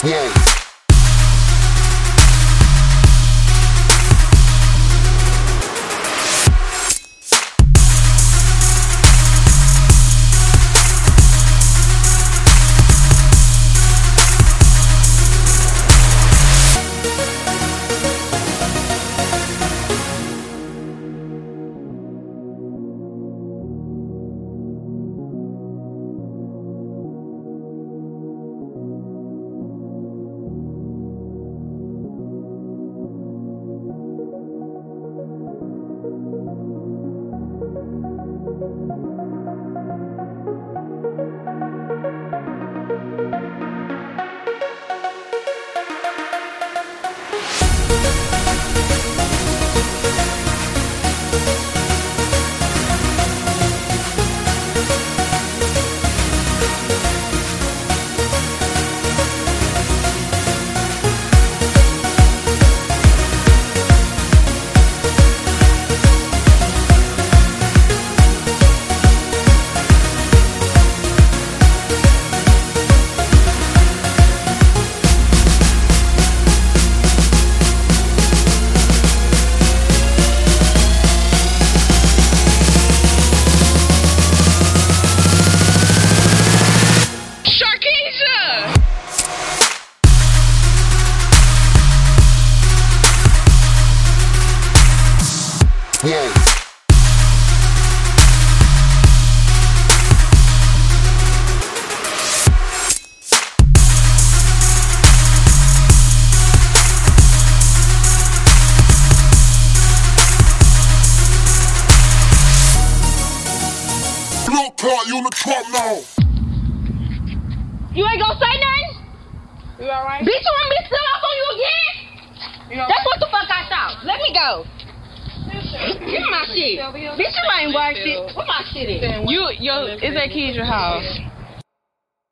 Whoa. Whoa. Blood clot, you in the trap now. You ain't gonna say nothing? You alright? Bitch, you want me to steal off on you again? That's what the fuck I thought. Let me go. Give me my shit. Bitch, you ain't worth it. Where my shit is? It's at Keisha's house.